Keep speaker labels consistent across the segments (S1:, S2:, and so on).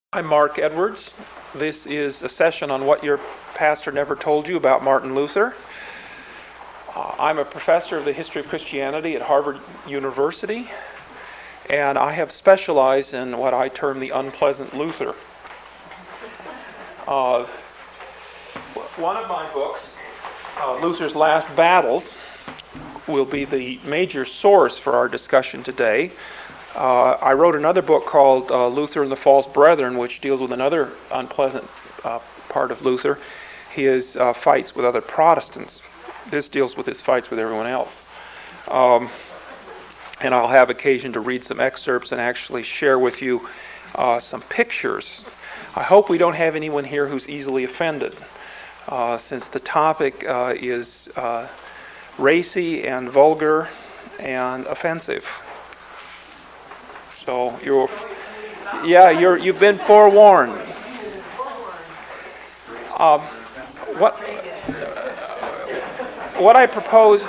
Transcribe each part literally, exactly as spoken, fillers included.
S1: I'm Mark Edwards. This is a session on what your pastor never told you about Martin Luther. Uh, I'm a professor of the history of Christianity at Harvard University, and I have specialized in what I term the unpleasant Luther. Uh, one of my books, uh, Luther's Last Battles, will be the major source for our discussion today. Uh, I wrote another book called uh, Luther and the False Brethren, which deals with another unpleasant uh, part of Luther, his uh, fights with other Protestants. This deals with his fights with everyone else. Um, and I'll have occasion to read some excerpts and actually share with you uh, some pictures. I hope we don't have anyone here who's easily offended, uh, since the topic uh, is uh, racy and vulgar and offensive. So you're, yeah, you're you've been forewarned. Um, what what I propose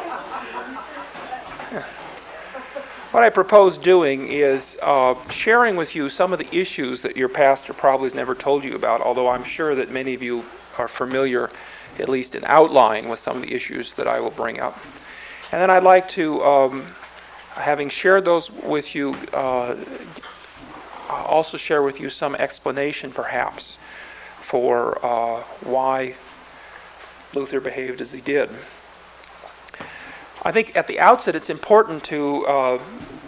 S1: what I propose doing is uh, sharing with you some of the issues that your pastor probably has never told you about. Although I'm sure that many of you are familiar, at least in outline, with some of the issues that I will bring up. And then I'd like to. Um, Having shared those with you, uh, I'll also share with you some explanation, perhaps, for uh, why Luther behaved as he did. I think at the outset it's important to uh,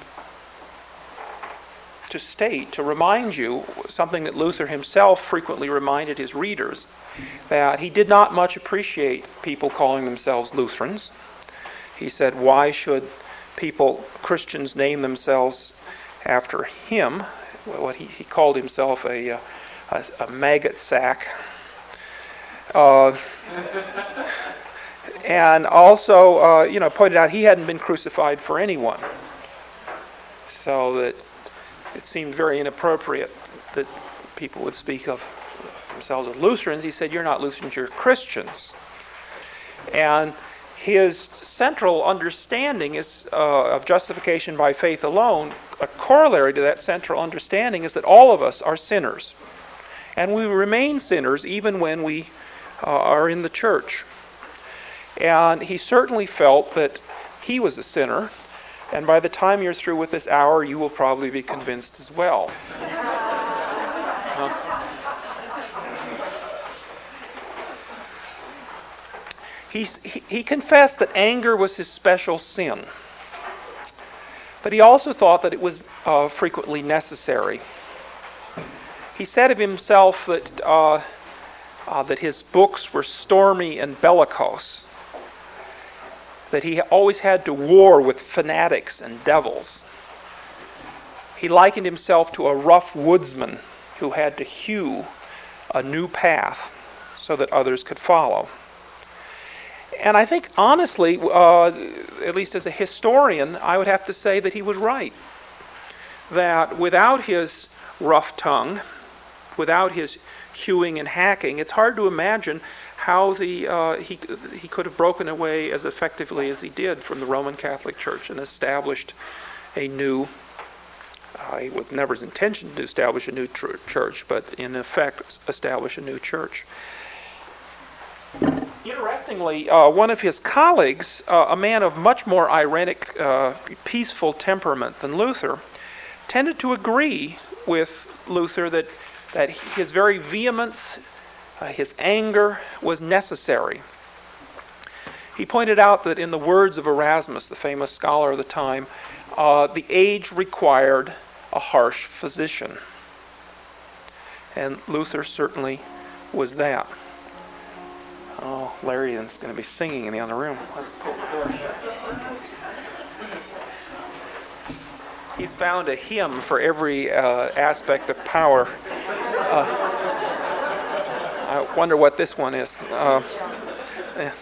S1: to state, to remind you something that Luther himself frequently reminded his readers, that he did not much appreciate people calling themselves Lutherans. He said, why should people, Christians, name themselves after him? What he, he called himself a, a, a maggot sack. Uh, and also, uh, you know, pointed out he hadn't been crucified for anyone. So that it seemed very inappropriate that people would speak of themselves as Lutherans. He said, you're not Lutherans, you're Christians. And his central understanding is uh, of justification by faith alone. A corollary to that central understanding is that all of us are sinners. And we remain sinners even when we uh, are in the church. And he certainly felt that he was a sinner. And by the time you're through with this hour, you will probably be convinced as well. uh, He, he confessed that anger was his special sin, but he also thought that it was uh, frequently necessary. He said of himself that uh, uh, that his books were stormy and bellicose, that he always had to war with fanatics and devils. He likened himself to a rough woodsman who had to hew a new path so that others could follow. And I think, honestly, uh, at least as a historian, I would have to say that he was right. That without his rough tongue, without his hewing and hacking, it's hard to imagine how the uh, he he could have broken away as effectively as he did from the Roman Catholic Church and established a new. Uh, it was never his intention to establish a new tr- church, but in effect, establish a new church. Interestingly, uh, one of his colleagues, uh, a man of much more ironic, uh, peaceful temperament than Luther, tended to agree with Luther that, that his very vehemence, uh, his anger, was necessary. He pointed out that in the words of Erasmus, the famous scholar of the time, uh, the age required a harsh physician. And Luther certainly was that. Oh, Larry is going to be singing in the other room. Let's pull the door shut. He's found a hymn for every uh, aspect of power. Uh, I wonder what this one is. Uh, yeah.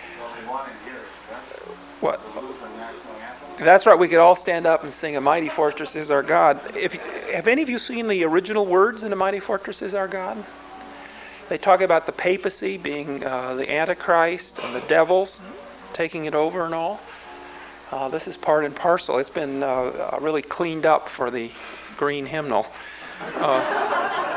S1: What? That's right. We could all stand up and sing "A Mighty Fortress Is Our God." If have any of you seen the original words in "A Mighty Fortress Is Our God"? They talk about the papacy being uh, the Antichrist and the devils taking it over and all. Uh, this is part and parcel. It's been uh, really cleaned up for the green hymnal. Uh,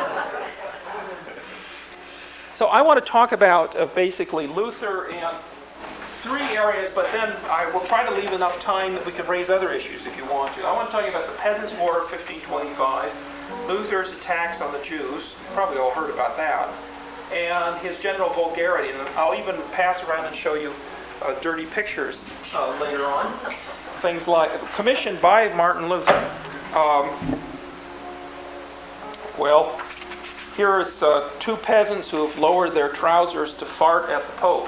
S1: so I want to talk about uh, basically Luther in three areas, but then I will try to leave enough time that we can raise other issues if you want to. I want to tell you about the Peasants' War of fifteen twenty-five, Luther's attacks on the Jews, you probably all heard about that, and his general vulgarity. And I'll even pass around and show you uh, dirty pictures uh, later on. Things like, commissioned by Martin Luther. Um, well, here's uh, two peasants who have lowered their trousers to fart at the Pope,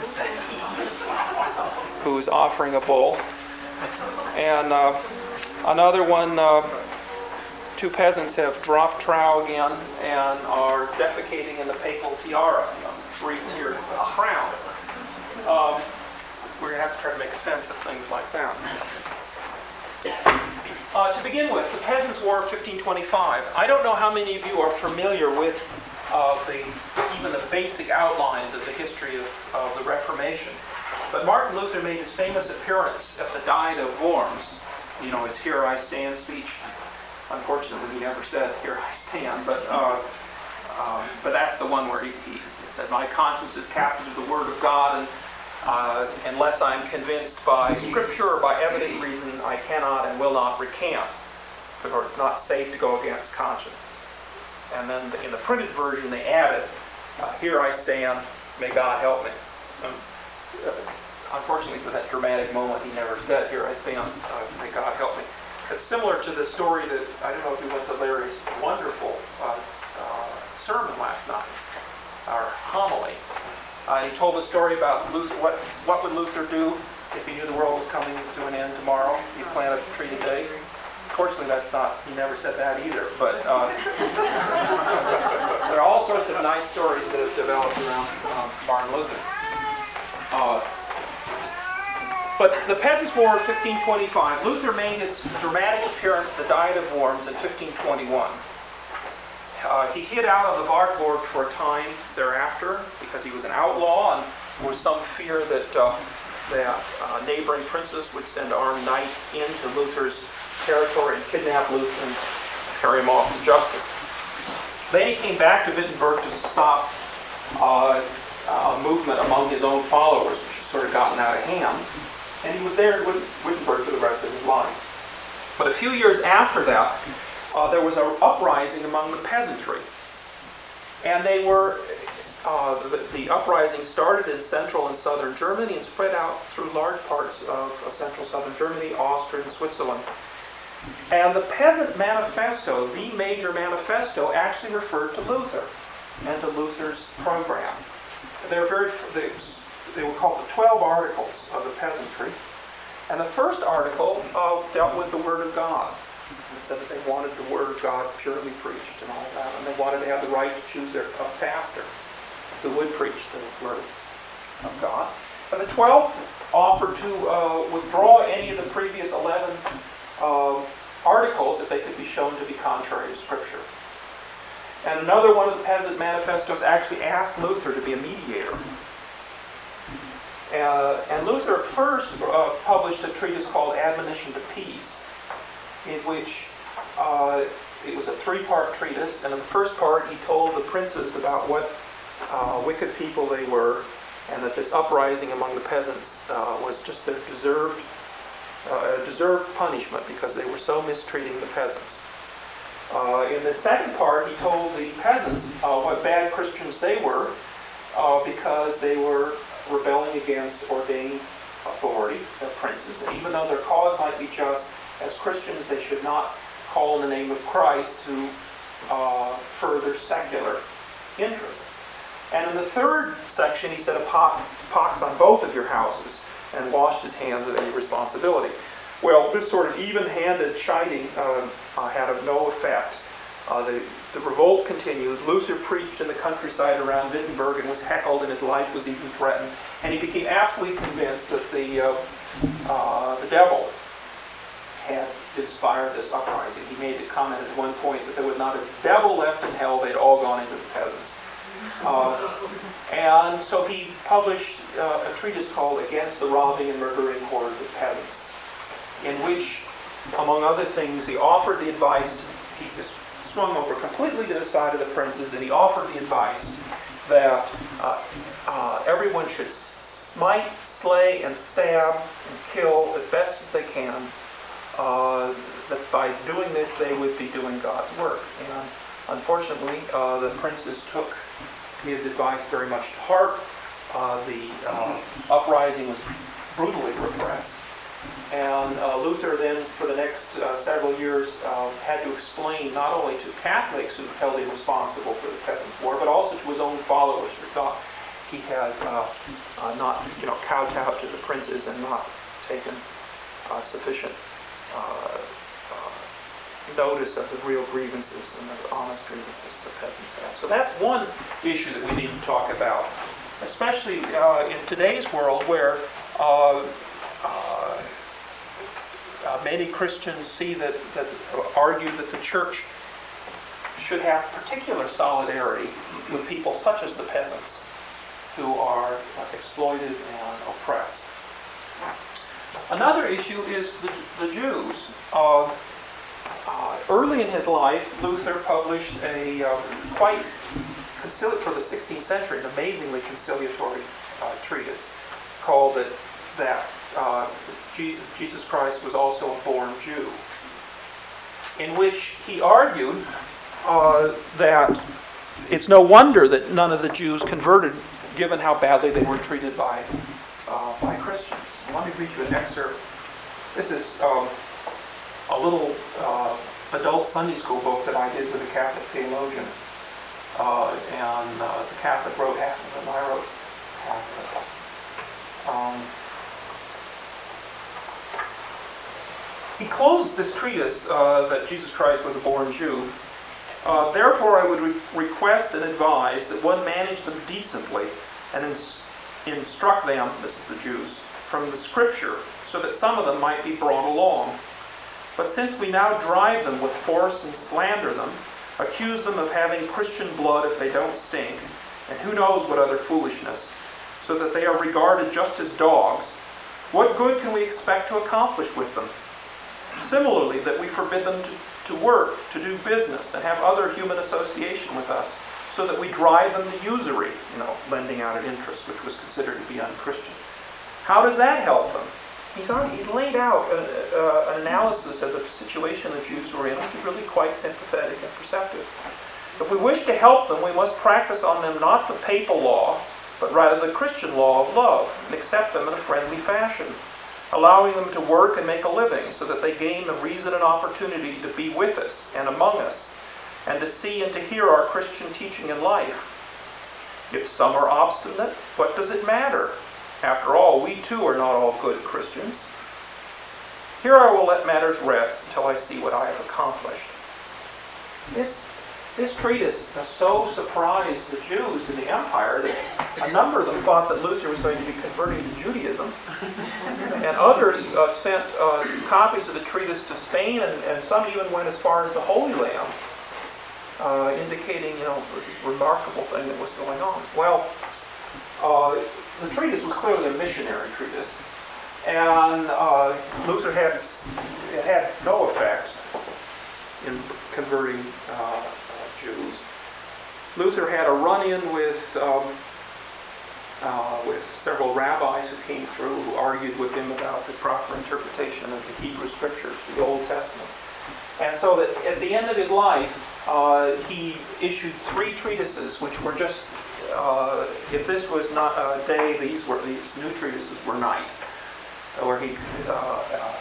S1: who's offering a bull. And uh, another one, uh, two peasants have dropped trow again and are defecating in the papal tiara, a three-tiered crown. Um, we're going to have to try to make sense of things like that. Uh, to begin with, the Peasants' War of fifteen twenty-five. I don't know how many of you are familiar with uh, the even the basic outlines of the history of, of the Reformation. But Martin Luther made his famous appearance at the Diet of Worms. You know, his "Here I Stand" speech. Unfortunately, he never said "Here I stand," but uh, um, but that's the one where he, he said, "My conscience is captive to the Word of God, and uh, unless I'm convinced by Scripture or by evident reason, I cannot and will not recant, for it's not safe to go against conscience." And then in the printed version, they added, uh, "Here I stand, may God help me." Um, uh, unfortunately, for that dramatic moment, he never said, "Here I stand, uh, may God help me." It's similar to the story that, I don't know if you went to Larry's wonderful uh, uh, sermon last night, or homily. Uh, he told a story about Luther, what, what would Luther do if he knew the world was coming to an end tomorrow? He'd plant a tree today. Fortunately, that's not, he never said that either. But uh, there are all sorts of nice stories that have developed around um, Martin Luther. Uh, But the Peasants' War of fifteen twenty-five, Luther made his dramatic appearance at the Diet of Worms in fifteen twenty-one. Uh, he hid out on the Wartburg for a time thereafter because he was an outlaw, and there was some fear that, uh, that uh, neighboring princes would send armed knights into Luther's territory and kidnap Luther and carry him off to justice. Then he came back to Wittenberg to stop uh, a movement among his own followers, which had sort of gotten out of hand. And he was there in Wittenberg for the rest of his life. But a few years after that, uh, there was an uprising among the peasantry. And they were, uh, the, the uprising started in central and southern Germany and spread out through large parts of uh, central southern Germany, Austria, and Switzerland. And the Peasant Manifesto, the major manifesto, actually referred to Luther and to Luther's program. They're very, they, They were called the twelve Articles of the Peasantry. And the first article uh, dealt with the Word of God. It said that they wanted the Word of God purely preached and all that. And they wanted to have the right to choose their a pastor who would preach the Word of God. And the twelve offered to uh, withdraw any of the previous eleven uh, articles if they could be shown to be contrary to Scripture. And another one of the Peasant Manifestos actually asked Luther to be a mediator. Uh, and Luther first uh, published a treatise called Admonition to Peace, in which uh, it was a three-part treatise, and in the first part he told the princes about what uh, wicked people they were, and that this uprising among the peasants uh, was just their deserved, uh, deserved punishment because they were so mistreating the peasants. Uh, in the second part, he told the peasants uh, what bad Christians they were uh, because they were rebelling against ordained authority, their princes. And even though their cause might be just, as Christians they should not call in the name of Christ to uh, further secular interests. And in the third section he said a pox on both of your houses and washed his hands of any responsibility. Well, this sort of even-handed chiding uh, uh, had of no effect. Uh, the, the revolt continued. Luther preached in the countryside around Wittenberg and was heckled, and his life was even threatened. And he became absolutely convinced that the, uh, uh, the devil had inspired this uprising. He made the comment at one point that there was not a devil left in hell, they'd all gone into the peasants. Uh, and so he published uh, a treatise called Against the Robbing and Murdering Hordes of Peasants, in which, among other things, he offered the advice to, he just swung over completely to the side of the princes, and he offered the advice that uh, uh, everyone should smite, slay, and stab and kill as best as they can. Uh, that by doing this, they would be doing God's work. And unfortunately, uh, the princes took his advice very much to heart. Uh, the uh, uprising was brutally repressed. And uh, Luther then, for the next uh, several years, uh, had to explain not only to Catholics who held him responsible for the Peasants' War, but also to his own followers who thought he had uh, uh, not, you know, kowtowed to the princes and not taken uh, sufficient uh, uh, notice of the real grievances and the honest grievances the peasants had. So that's one issue that we need to talk about, especially uh, in today's world where uh, uh, uh, many Christians see that, that uh, argue that the church should have particular solidarity with people such as the peasants who are uh, exploited and oppressed. Another issue is the, the Jews. Uh, uh, early in his life, Luther published a uh, quite, concili- for the sixteenth century, an amazingly conciliatory uh, treatise called it, that uh, Je- Jesus Christ was also a born Jew, in which he argued uh, that it's no wonder that none of the Jews converted, given how badly they were treated by uh, by Christians. Let me read you an excerpt. This is um, a little uh, adult Sunday school book that I did with a Catholic theologian. Uh, and uh, the Catholic wrote half of it, and I wrote half of it. Um, he closed this treatise uh, that Jesus Christ was a born Jew. Uh, Therefore, I would re- request and advise that one manage them decently and ins- instruct them, this is the Jews, from the Scripture, so that some of them might be brought along. But since we now drive them with force and slander them, accuse them of having Christian blood if they don't stink, and who knows what other foolishness, so that they are regarded just as dogs, what good can we expect to accomplish with them? Similarly, that we forbid them to, to work, to do business, and have other human association with us, so that we drive them to usury, you know, lending out at interest, which was considered to be unchristian. How does that help them? He's, already, he's laid out a, a, an analysis of the situation the Jews were in, which is really quite sympathetic and perceptive. If we wish to help them, we must practice on them not the papal law, but rather the Christian law of love, and accept them in a friendly fashion, allowing them to work and make a living, so that they gain the reason and opportunity to be with us and among us, and to see and to hear our Christian teaching in life. If some are obstinate, what does it matter? After all, we too are not all good Christians. Here I will let matters rest until I see what I have accomplished. This, this treatise so surprised the Jews in the empire that a number of them thought that Luther was going to be converting to Judaism. And others uh, sent uh, copies of the treatise to Spain, and, and some even went as far as the Holy Land, uh, indicating, you know, this remarkable thing that was going on. Well, uh, the treatise was clearly a missionary treatise, and uh, Luther had it had no effect in converting uh, uh, Jews. Luther had a run-in with um, uh, with several rabbis who came through who argued with him about the proper interpretation of the Hebrew Scriptures, the Old Testament, and so that at the end of his life, uh, he issued three treatises, which were just. Uh, if this was not a day, these were these new treatises were night, where he uh, uh,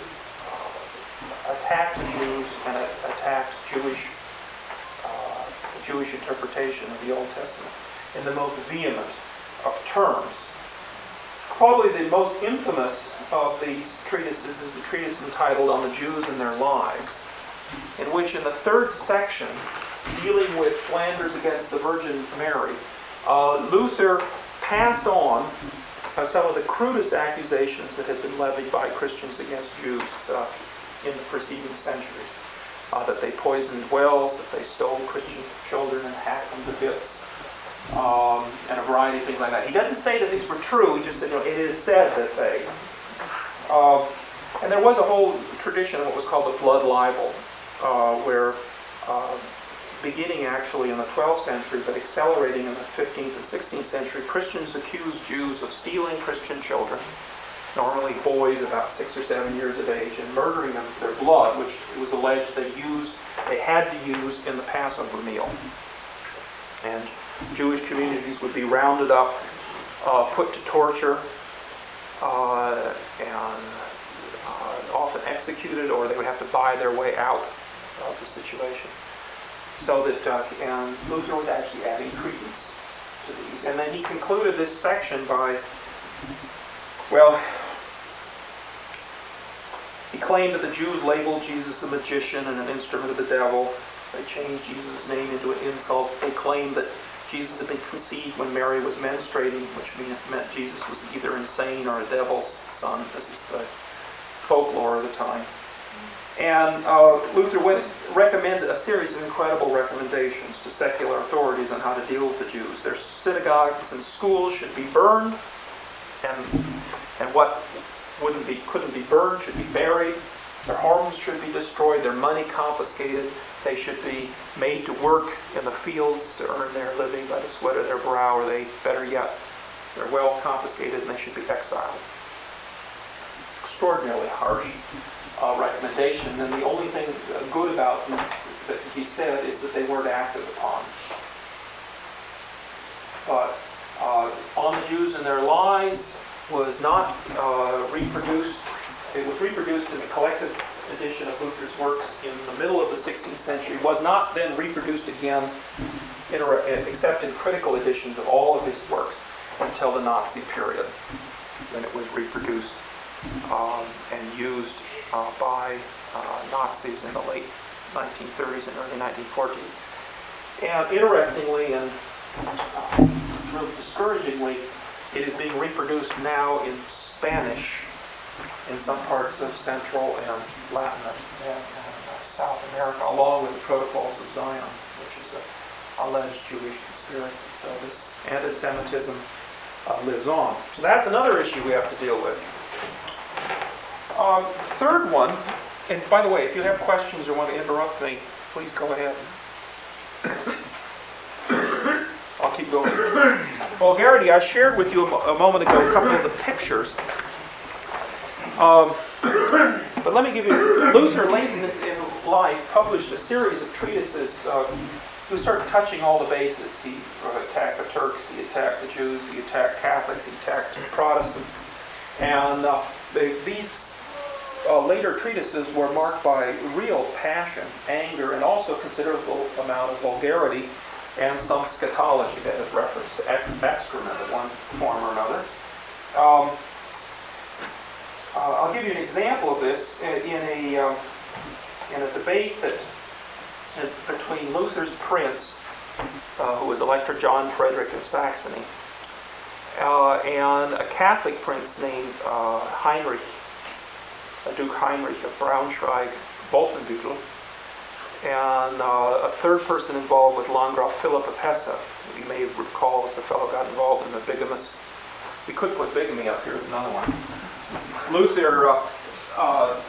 S1: attacked the Jews and uh, attacked Jewish uh, Jewish interpretation of the Old Testament in the most vehement of terms. Probably the most infamous of these treatises is the treatise entitled "On the Jews and Their Lies," in which, in the third section, dealing with slanders against the Virgin Mary, uh, Luther passed on uh, some of the crudest accusations that had been levied by Christians against Jews uh, in the preceding centuries. Uh, that they poisoned wells, that they stole Christian children and hacked them to bits, um, and a variety of things like that. He doesn't say that these were true, he just said, you know, it is said that they. Uh, and there was a whole tradition of what was called the blood libel, uh, where uh, beginning actually in the twelfth century, but accelerating in the fifteenth and sixteenth century, Christians accused Jews of stealing Christian children, normally boys about six or seven years of age, and murdering them with their blood, which it was alleged they used, they had to use in the Passover meal. And Jewish communities would be rounded up, uh, put to torture, uh, and uh, often executed, or they would have to buy their way out of the situation. So that, uh, and Luther was actually adding credence to these. And then he concluded this section by, well, he claimed that the Jews labeled Jesus a magician and an instrument of the devil. They changed Jesus' name into an insult. They claimed that Jesus had been conceived when Mary was menstruating, which meant Jesus was either insane or a devil's son. This is the folklore of the time. And uh, Luther went, recommended a series of incredible recommendations to secular authorities on how to deal with the Jews. Their synagogues and schools should be burned, and and what wouldn't be couldn't be burned should be buried. Their homes should be destroyed. Their money confiscated. They should be made to work in the fields to earn their living by the sweat of their brow, or they, better yet, their wealth confiscated, and they should be exiled. Extraordinarily harsh uh, recommendation, and the only thing uh, good about them that he said is that they weren't acted upon. But uh, On the Jews and Their Lies was not uh, reproduced. It was reproduced in the collected edition of Luther's works in the middle of the sixteenth century. It was not then reproduced again, in a, except in critical editions of all of his works, until the Nazi period, when it was reproduced um, and used uh, by uh, Nazis in the late nineteen thirties and early nineteen forties. And interestingly and uh, really discouragingly, it is being reproduced now in Spanish in some parts of Central and Latin and, and uh, South America, along with the Protocols of Zion, which is an alleged Jewish conspiracy. So this anti-Semitism uh, lives on. So that's another issue we have to deal with. Um, third one, and by the way, if you have questions or want to interrupt me, please go ahead. I'll keep going. Vulgarity, I shared with you a, mo- a moment ago a couple of the pictures. Um, but let me give you, Luther late in, in life published a series of treatises. Uh, he started touching all the bases. He uh, attacked the Turks, he attacked the Jews, he attacked Catholics, he attacked Protestants. And uh, they, these uh, later treatises were marked by real passion, anger, and also considerable amount of vulgarity and some scatology, that is reference to ex- excrement in one form or another. Um, Uh, I'll give you an example of this in, in a um, in a debate that in, between Luther's prince, uh, who was Elector John Frederick of Saxony, uh, and a Catholic prince named uh, Heinrich, uh, Duke Heinrich of Braunschweig, Wolfenbüttel, and uh, a third person involved with Landgraf Philipp of Hesse. You may recall was the fellow got involved in the bigamous. We could put bigamy up here as another one. Luther, uh, uh,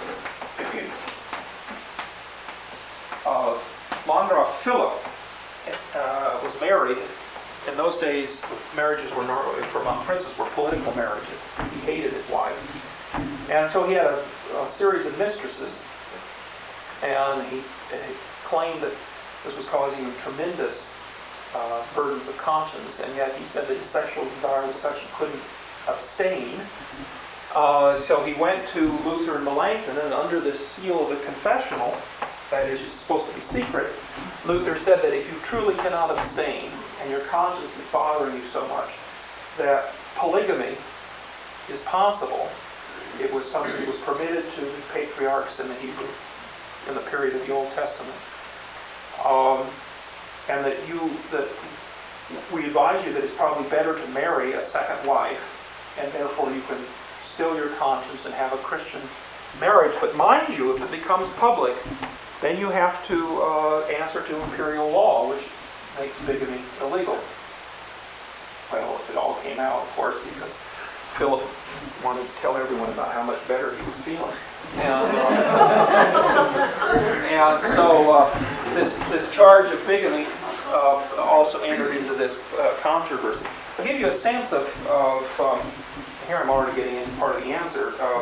S1: uh, Landgraf Philipp uh, was married. In those days, marriages were normally, for among princes, were political marriages. He hated his wife. And so he had a, a series of mistresses, and he, he claimed that this was causing him tremendous uh, burdens of conscience, and yet he said that his sexual desire was such he couldn't abstain. Uh, so he went to Luther in Melanchthon, and under the seal of the confessional, that is, it's supposed to be secret, Luther said that if you truly cannot abstain, and your conscience is bothering you so much, that polygamy is possible. It was something that was permitted to the patriarchs in the Hebrew, in the period of the Old Testament. Um, and that you, that we advise you that it's probably better to marry a second wife, and therefore you can still your conscience and have a Christian marriage. But mind you, if it becomes public, then you have to uh, answer to imperial law, which makes bigamy illegal. Well, if it all came out, of course, because Philip wanted to tell everyone about how much better he was feeling. And, uh, and so uh, this, this charge of bigamy uh, also entered into this uh, controversy. I'll give you a sense of, of um, here I'm already getting into part of the answer. Uh,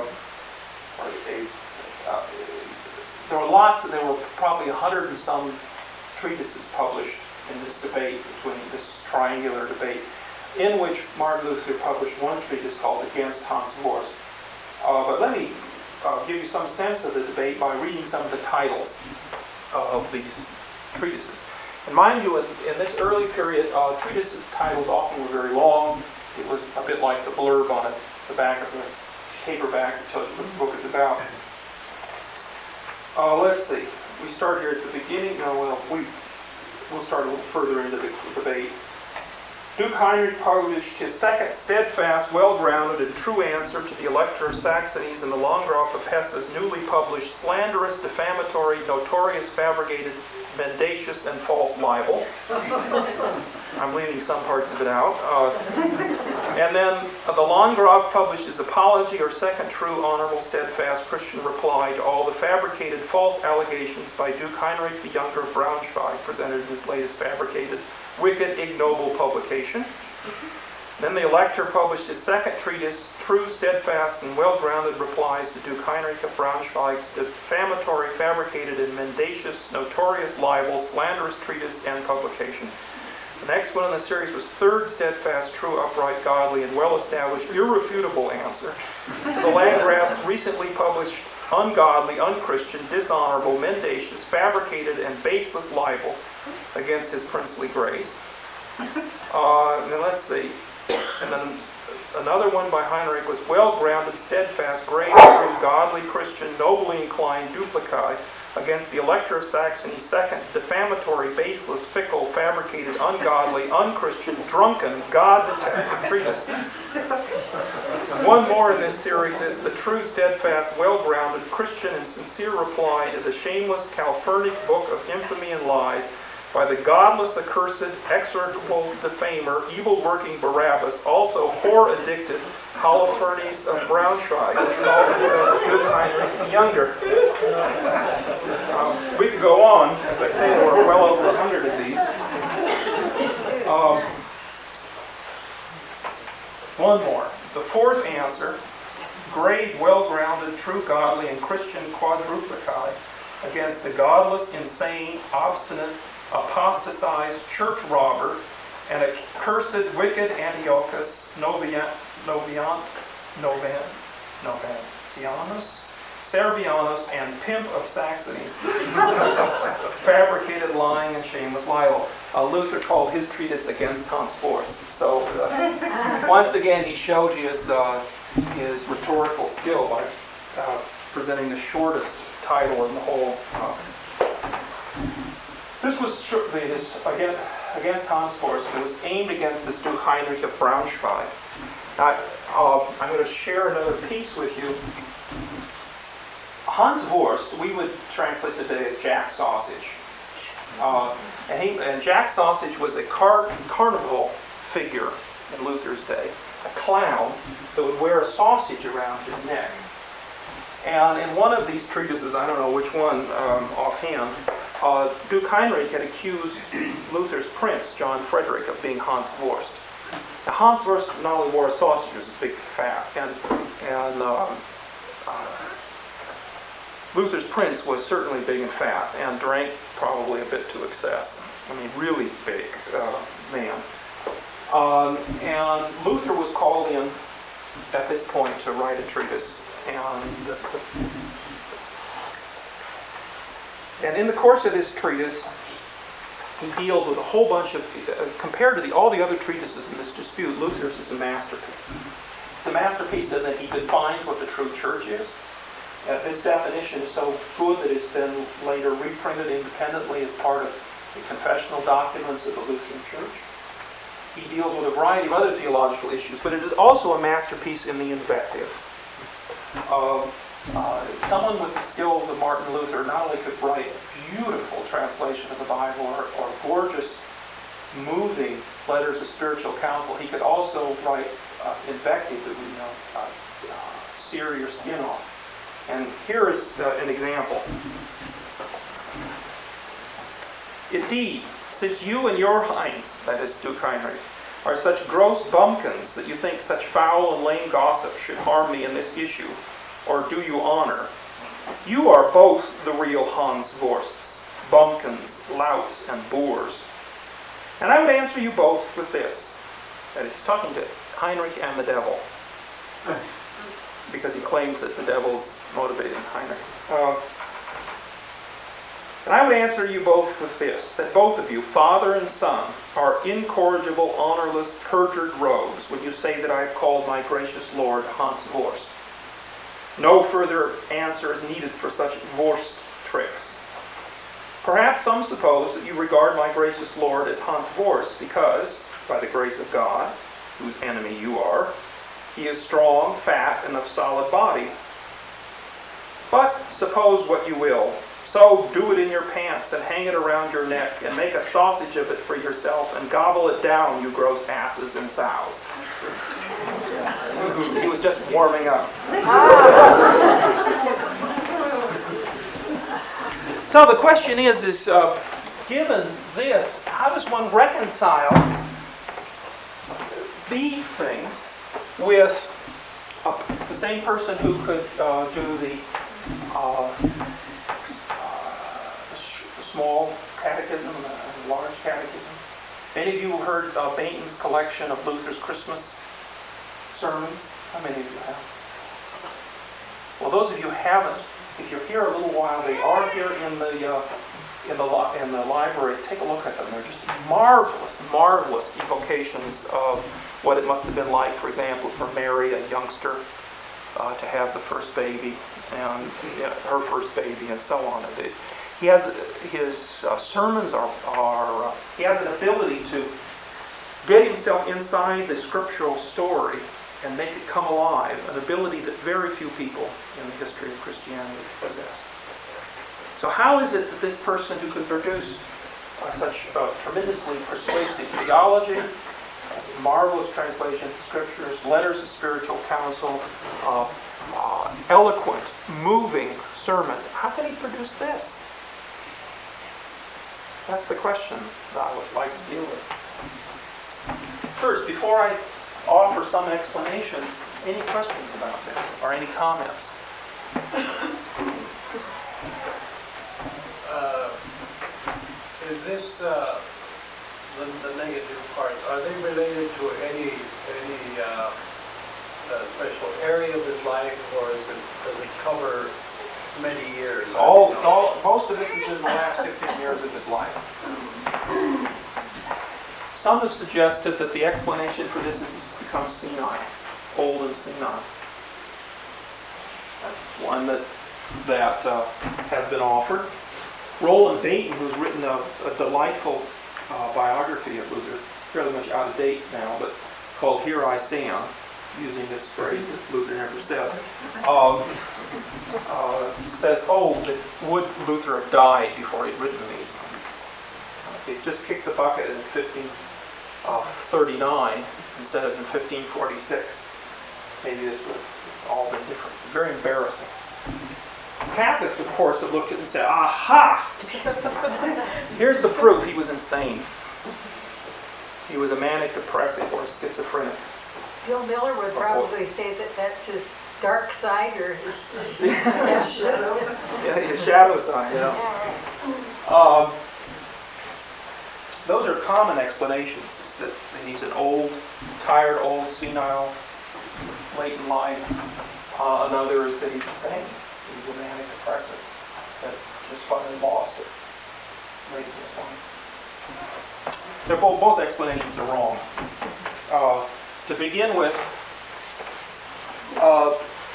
S1: uh, there were lots, there were probably a hundred and some treatises published in this debate, between this triangular debate, in which Martin Luther published one treatise called Against Hans Vorst. Uh, but let me uh, give you some sense of the debate by reading some of the titles of these treatises. And mind you, in, in this early period, uh, treatise titles often were very long. It was a bit like the blurb on it, the back of the paperback that tells you what the book is about. Uh, let's see. We start here at the beginning. No, well, we, we'll start a little further into the debate. Duke Heinrich published his second steadfast, well-grounded, and true answer to the Elector of Saxony's and the Landgraf of Hesse's newly published slanderous, defamatory, notorious, fabricated, mendacious, and false libel. I'm leaving some parts of it out. Uh, and then uh, the Landgraf published his apology, or second true, honorable, steadfast Christian reply to all the fabricated false allegations by Duke Heinrich the Younger of Braunschweig, presented in his latest fabricated, wicked, ignoble publication. Then the Elector published his second treatise, true, steadfast, and well-grounded replies to Duke Heinrich of Braunschweig's defamatory, fabricated, and mendacious, notorious libel, slanderous treatise and publication. The next one in the series was third, steadfast, true, upright, godly, and well-established, irrefutable answer to the Landgraf's recently published ungodly, unchristian, dishonorable, mendacious, fabricated, and baseless libel against his princely grace. Uh, now let's see. And then another one by Heinrich was well-grounded, steadfast, grave, true, godly, Christian, nobly inclined, duplicae against the Elector of Saxony's second, defamatory, baseless, fickle, fabricated, ungodly, unchristian, drunken, God-detesting treatise. One more in this series is the true, steadfast, well-grounded, Christian, and sincere reply to the shameless Calphurnic book of infamy and lies by the godless, accursed, execrable defamer, evil-working Barabbas, also whore-addicted Holofernes of Braunschweig, who calls himself Duke Heinrich the Younger. Um, we could go on. As I say, there were well over a hundred of these. Um, one more. The fourth answer, grave, well-grounded, true, godly, and Christian quadruplicae against the godless, insane, obstinate, apostatized church robber and accursed, wicked Antiochus Novian, Novian, Novan, Novatianus, Servianus, and pimp of Saxony's fabricated, lying, and shameless libel. Uh, Luther called his treatise Against Hans Vorst. So uh, once again, he showed his uh, his rhetorical skill by uh, presenting the shortest title in the whole. Uh, This was his, again, against Hans Vorst. It was aimed against this Duke Heinrich of Braunschweig. Now, uh, I'm going to share another piece with you. Hans Vorst, we would translate today as Jack Sausage. Uh, and, he, and Jack Sausage was a car, carnival figure in Luther's day, a clown that would wear a sausage around his neck. And in one of these treatises, I don't know which one um, offhand, uh, Duke Heinrich had accused Luther's prince, John Frederick, of being Hans Vorst. Now, Hans Vorst not only wore a sausage, he was big fat, and, and um, uh, Luther's prince was certainly big and fat, and drank probably a bit to excess. I mean, really big uh, man. Um, and Luther was called in at this point to write a treatise. And, the, and in the course of this treatise, he deals with a whole bunch of, uh, compared to the, all the other treatises in this dispute, Luther's is a masterpiece. It's a masterpiece in that he defines what the true church is. Uh, this definition is so good that it's been later reprinted independently as part of the confessional documents of the Lutheran Church. He deals with a variety of other theological issues, but it is also a masterpiece in the invective. Uh, uh, someone with the skills of Martin Luther not only could write a beautiful translation of the Bible or, or gorgeous, moving letters of spiritual counsel, he could also write uh, invective that we know, uh, uh, sear your skin off And here is uh, an example. Indeed, since you and your Heinz, that is Duke Heinrich, are such gross bumpkins that you think such foul and lame gossip should harm me in this issue, or do you honor, you are both the real Hans Wursts, bumpkins, louts, and boors. And I would answer you both with this, that he's talking to Heinrich and the devil, because he claims that the devil's motivating Heinrich. Uh, and I would answer you both with this, that both of you, father and son, are incorrigible, honorless, perjured rogues when you say that I have called my gracious Lord Hans Wurst. No further answer is needed for such Wurst tricks. Perhaps some suppose that you regard my gracious Lord as Hans Wurst because, by the grace of God, whose enemy you are, he is strong, fat, and of solid body. But suppose what you will. So do it in your pants and hang it around your neck and make a sausage of it for yourself and gobble it down, you gross asses and sows. He was just warming up. So the question is, is uh, given this, how does one reconcile these things with uh, the same person who could uh, do the uh, small catechism and a large catechism? Any of you heard uh, Bainton's collection of Luther's Christmas sermons? How many of you have? Well, those of you who haven't, if you're here a little while, they are here in the uh, in the li- in the library. Take a look at them. They're just marvelous, marvelous evocations of what it must have been like, for example, for Mary, a youngster, uh, to have the first baby and yeah, her first baby, and so on. And it, He has his uh, sermons are are uh, he has an ability to get himself inside the scriptural story and make it come alive, an ability that very few people in the history of Christianity possess. So how is it that this person who could produce uh, such uh, tremendously persuasive theology, marvelous translation of scriptures, letters of spiritual counsel, uh, uh, eloquent, moving sermons, how can he produce this? That's the question that I would like to deal with. First, before I offer some explanation, any questions about this or any comments?
S2: Uh, is this uh, the, the negative parts? Are they related to any any uh, uh, special area of his life, or is it does it cover many years?
S1: All, it's all, most of this is in the last fifteen years of his life. Some have suggested that the explanation for this is he's become senile, old and senile. That's one that that uh, has been offered. Roland Bainton, who's written a, a delightful uh, biography of Luther, fairly much out of date now, but called "Here I Stand," using this phrase that Luther never said, um, uh, says, oh, that would Luther have died before he'd written these? Uh, if he'd just kicked the bucket in fifteen thirty-nine instead of in fifteen forty-six, maybe this would have all been different. Very embarrassing. Catholics, of course, have looked at it and said, aha! Here's the proof he was insane. He was a manic depressive or schizophrenic.
S3: Bill Miller would probably say that that's his dark side or his
S1: shadow. Yeah, his shadow side, yeah. Um, those are common explanations, is that he's an old, tired, old, senile, late in life. Uh, another is that he's insane. He's a manic depressive that just finally lost it late in his life. They're both, both explanations are wrong. Uh, to begin with, uh,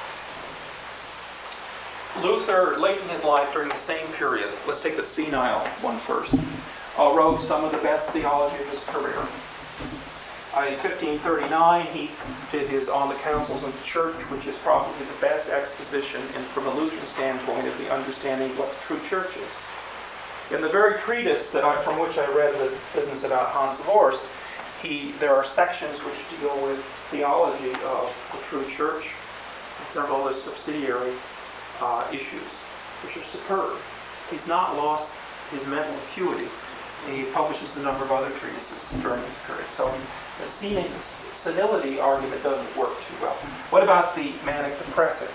S1: Luther, late in his life during the same period, let's take the senile one first, uh, wrote some of the best theology of his career. Uh, in fifteen thirty-nine, he did his On the Councils of the Church, which is probably the best exposition, in, from a Lutheran standpoint, of the understanding of what the true church is. In the very treatise that I, from which I read the business about Hans Wurst, he, there are sections which deal with theology of the true church, several of the subsidiary uh, issues, which are superb. He's not lost his mental acuity. He publishes a number of other treatises during this period. So the sen- senility argument doesn't work too well. What about the manic depressive?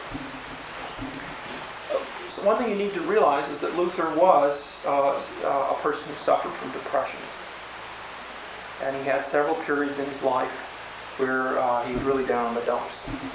S1: So one thing you need to realize is that Luther was uh, uh, a person who suffered from depression. And he had several periods in his life where uh, he was really down in the dumps.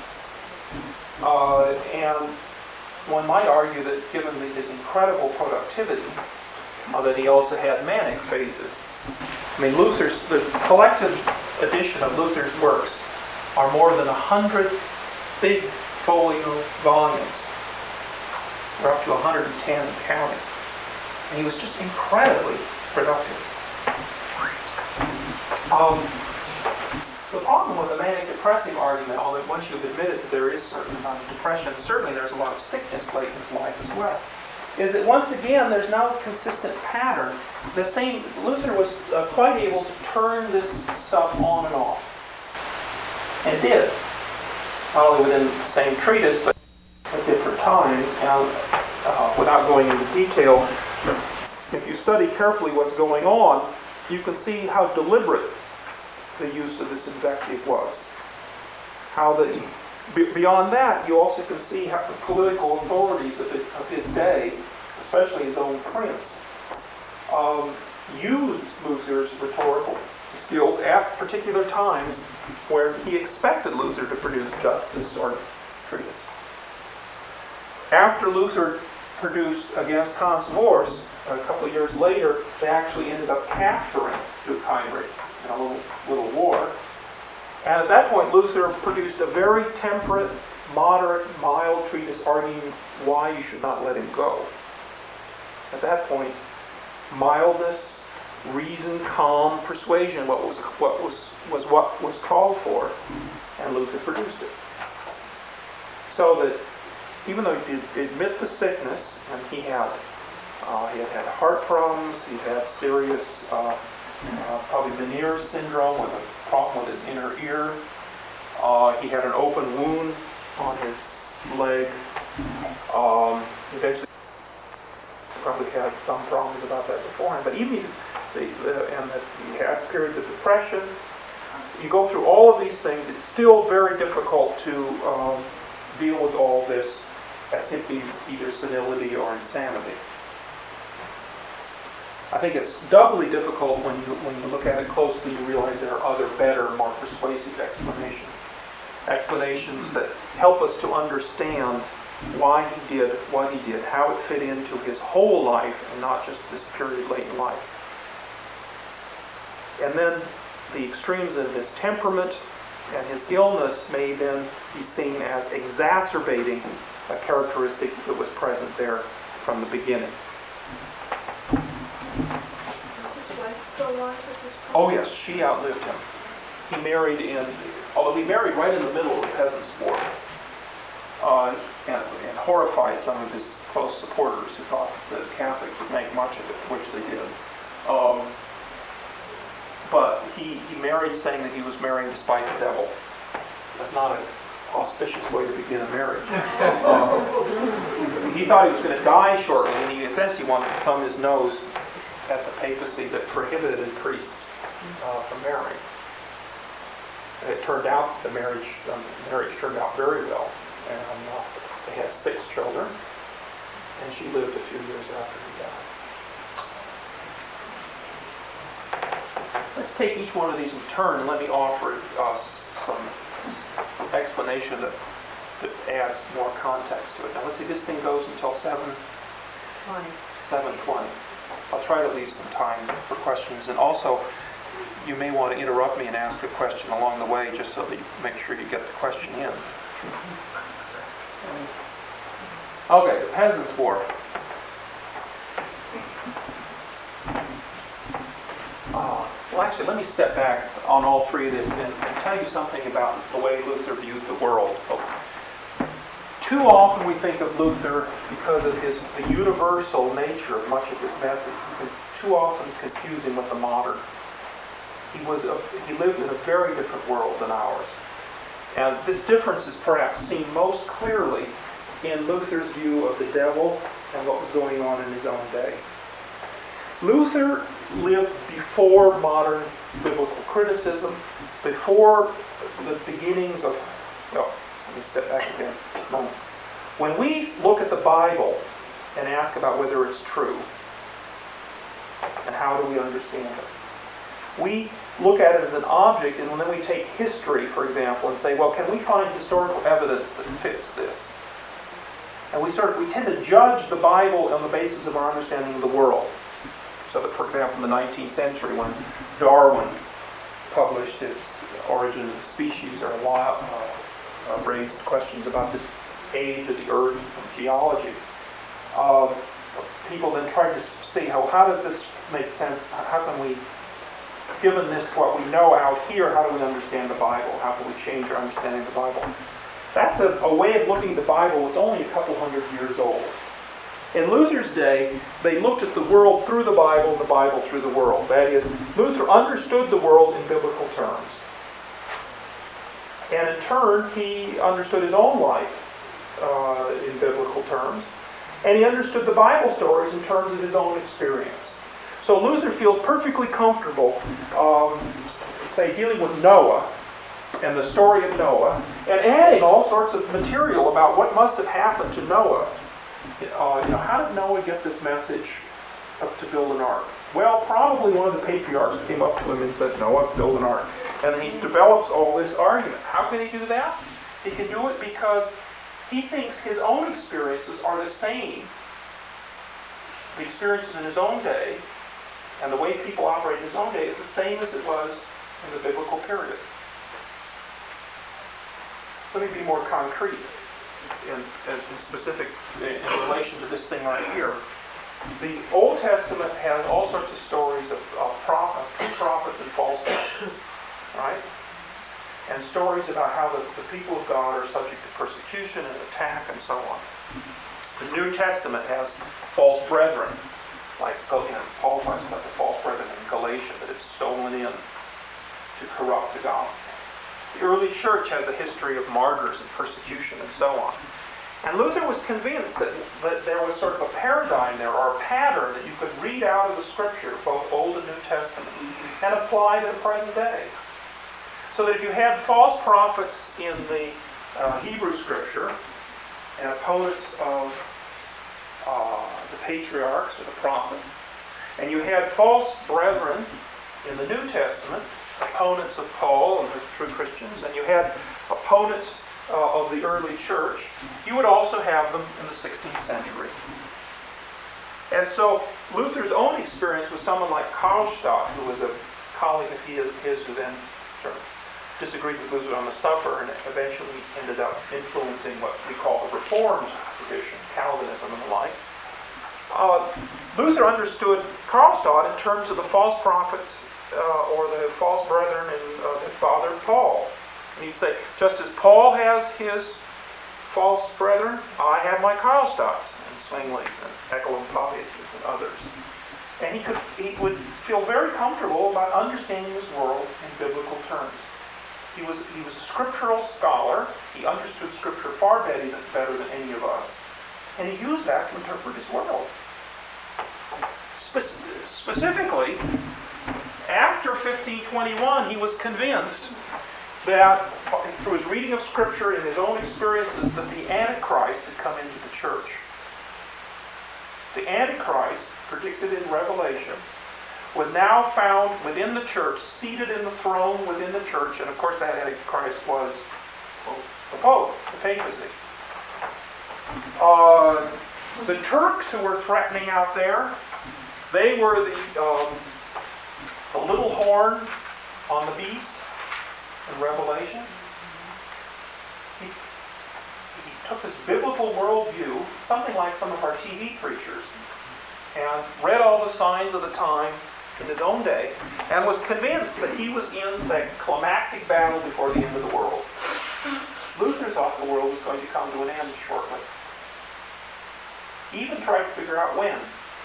S1: Uh, and one might argue that given the, his incredible productivity, uh, that he also had manic phases. I mean, Luther's, the collective edition of Luther's works are more than a hundred big folio volumes. We're up to one hundred ten and counting. And he was just incredibly productive. Um, the problem with the manic depressive argument, although once you've admitted that there is a certain amount of depression, certainly there's a lot of sickness late in his life as well, is that once again there's no consistent pattern. The same Luther was uh, quite able to turn this stuff on and off, and did, not only within the same treatise but at different times. And uh, without going into detail, if you study carefully what's going on, you can see how deliberate the use of this invective was. How the be- beyond that, you also can see how the political authorities of, the, of his day, especially his own prince, um, used Luther's rhetorical skills at particular times where he expected Luther to produce just this sort of treatise. After Luther produced Against Hans Vorst, a couple of years later, they actually ended up capturing Duke Heinrich in a little, little war. And at that point, Luther produced a very temperate, moderate, mild treatise arguing why you should not let him go. At that point, mildness, reason, calm, persuasion, what was what was was what was called for, and Luther produced it. So that even though he did admit the sickness, and he had uh, he had had heart problems, he had serious uh, uh, probably Meniere's syndrome with a problem with his inner ear. Uh, he had an open wound on his leg. Um, eventually, probably had some problems about that beforehand. But even the, the and that he had periods of depression. You go through all of these things. It's still very difficult to um, deal with all this as simply either senility or insanity. I think it's doubly difficult when you when you look at it closely. You realize there are other, better, more persuasive explanations. Explanations that help us to understand why he did what he did, how it fit into his whole life, and not just this period late in life. And then the extremes of his temperament and his illness may then be seen as exacerbating a characteristic that was present there from the beginning.
S4: Is his wife still alive at this point?
S1: Oh yes, she outlived him. He married in, although he married right in the middle of the Peasants' War, uh, and, and horrified some of his close supporters who thought that Catholics would make much of it, which they did. Um, but he, he married saying that he was marrying despite the devil. That's not an auspicious way to begin a marriage. Uh, he thought he was going to die shortly, and he essentially wanted to thumb his nose at the papacy that prohibited priests uh, from marrying. And it turned out, the marriage, um, marriage turned out very well. And uh, they had six children, and she lived a few years after he died. Let's take each one of these in turn, and let me offer us some explanation that, that adds more context to it. Now let's see, this thing goes until seven twenty. I'll try to leave some time for questions, and also you may want to interrupt me and ask a question along the way just so that you make sure you get the question in. Okay, the Peasants' War. Uh, well, actually, let me step back on all three of this and, and tell you something about the way Luther viewed the world. Too often we think of Luther, because of his the universal nature of much of his message, we can too often confuse him with the modern. He was a, he lived in a very different world than ours. And this difference is perhaps seen most clearly in Luther's view of the devil and what was going on in his own day. Luther lived before modern biblical criticism, before the beginnings of, well, let me step back again a moment. When we look at the Bible and ask about whether it's true, and how do we understand it, we look at it as an object, and then we take history, for example, and say, well, can we find historical evidence that fits this? And we sort of, we tend to judge the Bible on the basis of our understanding of the world. So that, for example, in the nineteenth century, when Darwin published his Origin of the Species, there are a lot uh, uh, raised questions about the age of the earth and geology. Uh, people then tried to see how, how does this make sense? How can we, given this, what we know out here, how do we understand the Bible? How can we change our understanding of the Bible? That's a, a way of looking at the Bible that's only a couple hundred years old. In Luther's day, they looked at the world through the Bible and the Bible through the world. That is, Luther understood the world in biblical terms. And in turn, he understood his own life uh, in biblical terms. And he understood the Bible stories in terms of his own experience. So Luther feels perfectly comfortable, um, say, dealing with Noah and the story of Noah, and adding all sorts of material about what must have happened to Noah. Uh, you know, how did Noah get this message up to build an ark? Well, probably one of the patriarchs came up to him and said, Noah, build an ark. And he develops all this argument. How can he do that? He can do it because he thinks his own experiences are the same. The experiences in his own day and the way people operate in his own day is the same as it was in the biblical period. Let me be more concrete and, and specific in, in relation to this thing right here. The Old Testament has all sorts of stories of, of, prop, of true prophets and false prophets, right? And stories about how the, the people of God are subject to persecution and attack and so on. The New Testament has false brethren, like you know, Paul talks about the false brethren in Galatia that have stolen in to corrupt the gospel. The early church has a history of martyrs and persecution and so on. And Luther was convinced that, that there was sort of a paradigm there, or a pattern that you could read out of the Scripture, both Old and New Testament, and apply to the present day. So that if you had false prophets in the uh, Hebrew Scripture and opponents of uh, the patriarchs or the prophets, and you had false brethren in the New Testament, opponents of Paul and the true Christians, and you had opponents uh, of the early church, you would also have them in the sixteenth century. And so Luther's own experience with someone like Karlstadt, who was a colleague of his who then sort of disagreed with Luther on the supper and eventually ended up influencing what we call the Reformed tradition, Calvinism and the like. Uh, Luther understood Karlstadt in terms of the false prophets uh, or the false brethren and uh, that fathered Paul. And he'd say, just as Paul has his false brethren, I have my Karlstadts and Zwingli's and Ecolampadiuses and others. And he could he would feel very comfortable about understanding his world in biblical terms. He was he was a scriptural scholar. He understood Scripture far better than, better than any of us. And he used that to interpret his world. Spe- specifically, after fifteen twenty-one, he was convinced that through his reading of Scripture and his own experiences that the Antichrist had come into the church. The Antichrist, predicted in Revelation, was now found within the church, seated in the throne within the church, and of course that Antichrist was well, the Pope, the papacy. Uh, the Turks who were threatening out there, they were the, um, the little horn on the beast in Revelation. He, he took this biblical worldview, something like some of our T V preachers, and read all the signs of the time in his own day, and was convinced that he was in the climactic battle before the end of the world. Luther thought the world was going to come to an end shortly. He even tried to figure out when.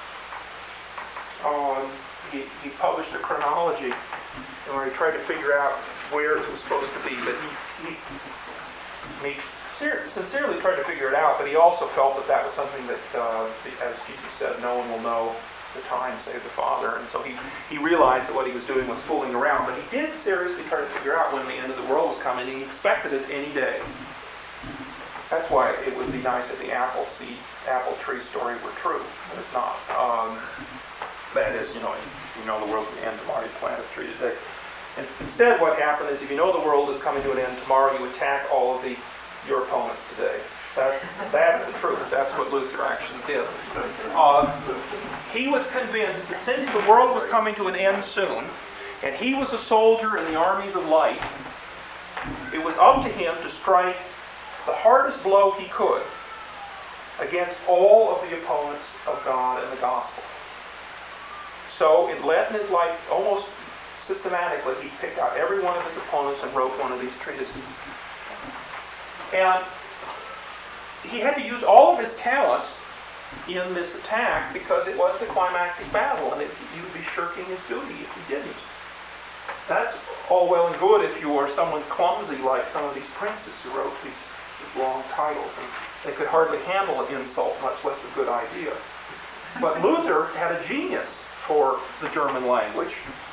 S1: Um, he, he published a chronology where he tried to figure out where it was supposed to be, but he, he, he ser- sincerely tried to figure it out, but he also felt that that was something that, uh, as Jesus said, no one will know the time save the Father. And so he, he realized that what he was doing was fooling around. But he did seriously try to figure out when the end of the world was coming, and he expected it any day. That's why it would be nice if the apple seed, apple tree story were true, but it's not. Um, that is, you know, you know the world's going to end tomorrow, you plant a tree today. And instead, what happened is, if you know the world is coming to an end tomorrow, you attack all of the your opponents today. That's that's the truth. That's what Luther actually did. Uh, he was convinced that since the world was coming to an end soon, and he was a soldier in the armies of light, it was up to him to strike the hardest blow he could against all of the opponents of God and the gospel. So it led in his life almost systematically. He picked out every one of his opponents and wrote one of these treatises. And he had to use all of his talents in this attack because it was the climactic battle, and it, he would be shirking his duty if he didn't. That's all well and good if you are someone clumsy like some of these princes who wrote these, these long titles, and they could hardly handle an insult, much less a good idea. But Luther had a genius for the German language,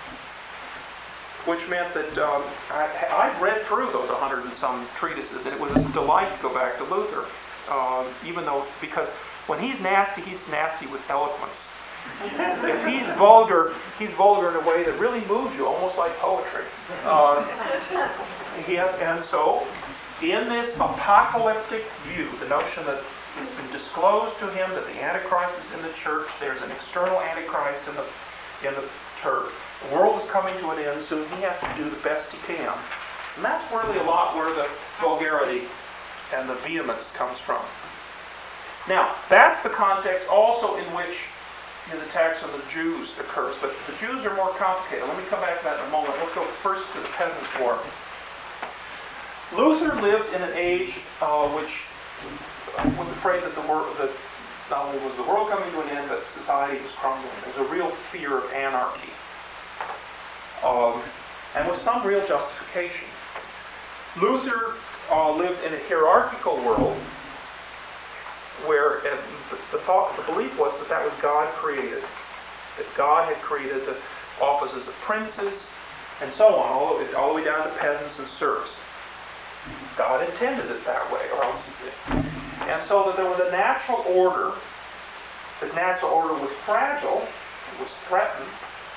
S1: which meant that um, I, I've read through those a hundred and some treatises, and it was a delight to go back to Luther, um, even though, because when he's nasty, he's nasty with eloquence. If he's vulgar, he's vulgar in a way that really moves you, almost like poetry. Uh, he has, and so, in this apocalyptic view, the notion that it's been disclosed to him that the Antichrist is in the church, there's an external Antichrist in the in the church. The world is coming to an end soon. He has to do the best he can, and that's really a lot where the vulgarity and the vehemence comes from. Now, that's the context also in which his attacks on the Jews occurs. But the Jews are more complicated. Let me come back to that in a moment. Let's go first to the Peasants' War. Luther lived in an age uh, which was afraid that the world, that not only was the world coming to an end, but society was crumbling. There was a real fear of anarchy, um, and with some real justification. Luther uh, lived in a hierarchical world where uh, the, the thought, the belief was that that was God created, that God had created the offices of princes and so on, all the, way, all the way down to peasants and serfs. God intended it that way, or else he did. And so that there was a natural order. This natural order was fragile, it was threatened.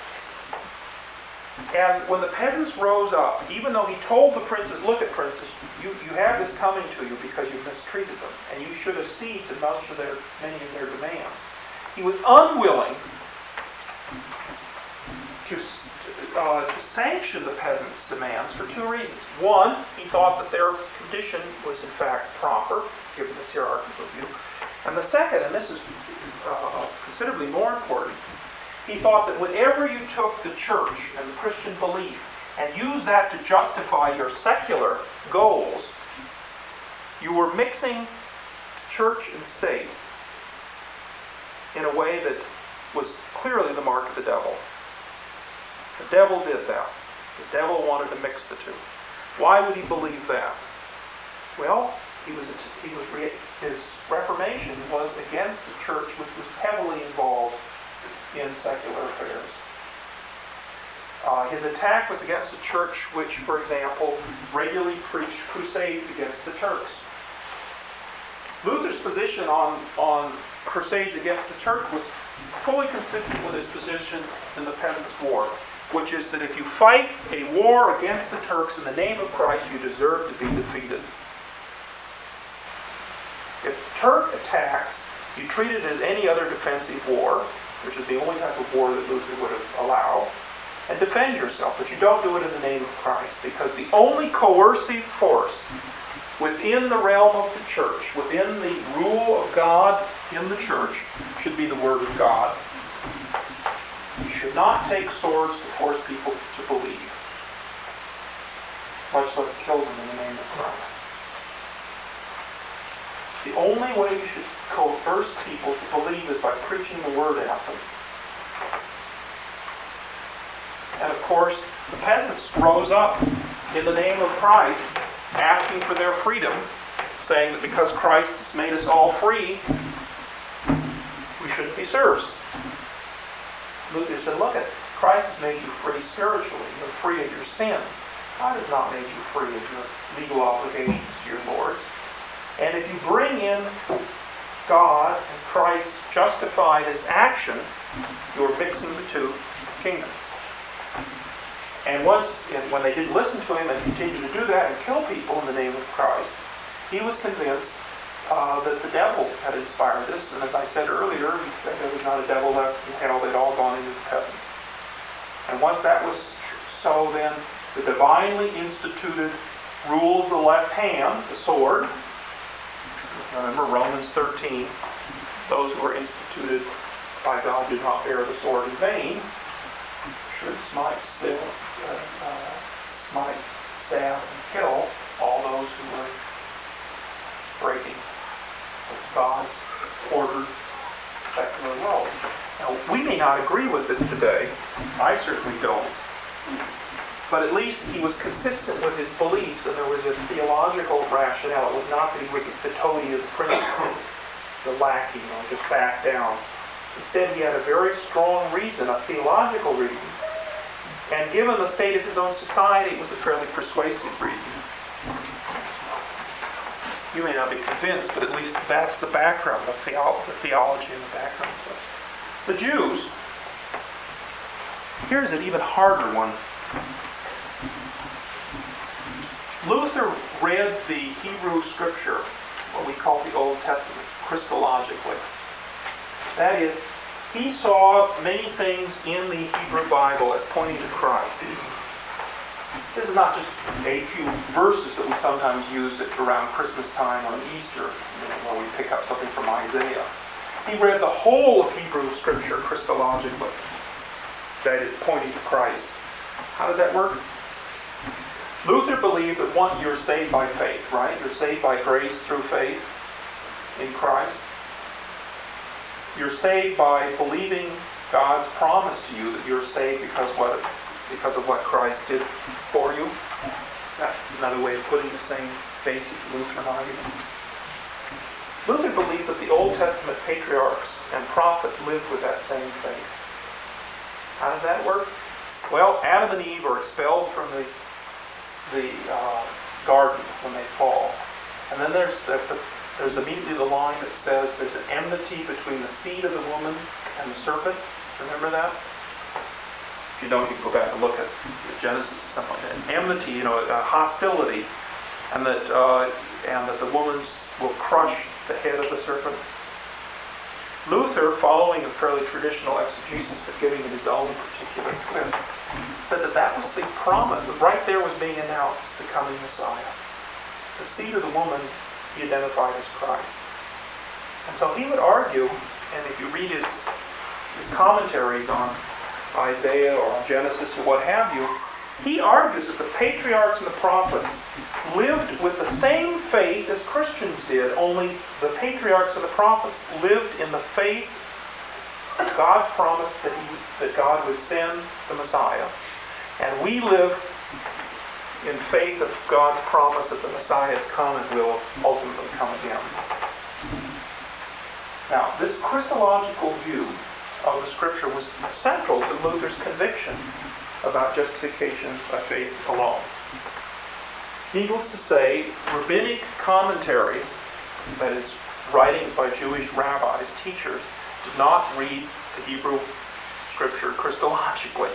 S1: And when the peasants rose up, even though he told the princes, look at princes, you, you have this coming to you because you mistreated them, and you should accede to much of their, many of their demands. He was unwilling to, uh, to sanction the peasants' demands for two reasons. One, he thought that their condition was in fact proper, given this hierarchical view. And the second, and this is uh, considerably more important, he thought that whenever you took the church and the Christian belief and used that to justify your secular goals, you were mixing church and state in a way that was clearly the mark of the devil. The devil did that. The devil wanted to mix the two. Why would he believe that? Well, he was he was his Reformation was against the church, which was heavily involved in secular affairs. Uh, his attack was against a church which, for example, regularly preached crusades against the Turks. Luther's position on, on crusades against the church was fully consistent with his position in the Peasants' War, which is that if you fight a war against the Turks in the name of Christ, you deserve to be defeated. If the Turk attacks, you treat it as any other defensive war, which is the only type of war that Luther would have allowed, and defend yourself, but you don't do it in the name of Christ, because the only coercive force within the realm of the church, within the rule of God in the church, should be the Word of God. You should not take swords to force people to believe, much less kill them in the name of Christ. The only way you should coerce people to believe is by preaching the Word at them. And of course, the peasants rose up in the name of Christ, asking for their freedom, saying that because Christ has made us all free, we shouldn't be serfs. Luther said, look, at Christ has made you free spiritually. You're free of your sins. God has not made you free of your legal obligations to your Lord. And if you bring in God and Christ justified as action, you're mixing the two kingdoms. And once, and when they didn't listen to him and continued to do that and kill people in the name of Christ, he was convinced uh, that the devil had inspired this. And as I said earlier, he said there was not a devil left in hell. They'd all gone into the peasants. And once that was so, then the divinely instituted rule of the left hand, the sword. Remember Romans thirteen. Those who are instituted by God do not bear the sword in vain. Should smite, still, uh, uh, smite, stab, and kill all those who are breaking God's ordered secular laws. Now, we may not agree with this today. I certainly don't. But at least he was consistent with his beliefs, and there was a theological rationale. It was not that he was the toady of the principle, the lackey, you know, just back down. Instead, he had a very strong reason, a theological reason. And given the state of his own society, it was a fairly persuasive reason. You may not be convinced, but at least that's the background, the, theo- the theology and the background. The Jews, here's an even harder one. Luther read the Hebrew Scripture, what we call the Old Testament, Christologically. That is, he saw many things in the Hebrew Bible as pointing to Christ. This is not just a few verses that we sometimes use at around Christmas time or Easter, you know, where we pick up something from Isaiah. He read the whole of Hebrew Scripture Christologically. That is, pointing to Christ. How did that work? Luther believed that one, you're saved by faith, right? You're saved by grace through faith in Christ. You're saved by believing God's promise to you that you're saved because what because of what Christ did for you. That's another way of putting the same basic Lutheran argument. Luther believed that the Old Testament patriarchs and prophets lived with that same faith. How does that work? Well, Adam and Eve are expelled from the the uh, garden when they fall. And then there's the, the, there's immediately the line that says there's an enmity between the seed of the woman and the serpent. Remember that? If you don't, you can go back and look at Genesis or something like that. An enmity, you know, a hostility, and that uh, and that the woman will crush the head of the serpent. Luther, following a fairly traditional exegesis but giving it his own particular twist, said that that was the promise. Right there was being announced the coming Messiah. The seed of the woman he identified as Christ. And so he would argue, and if you read his, his commentaries on Isaiah or on Genesis or what have you, he argues that the patriarchs and the prophets lived with the same faith as Christians did, only the patriarchs and the prophets lived in the faith of God's promise that, he, that God would send the Messiah. And we live in faith of God's promise that the Messiah has come and will ultimately come again. Now, this Christological view of the Scripture was central to Luther's conviction about justification by faith alone. Needless to say, rabbinic commentaries, that is, writings by Jewish rabbis, teachers, did not read the Hebrew Scripture Christologically.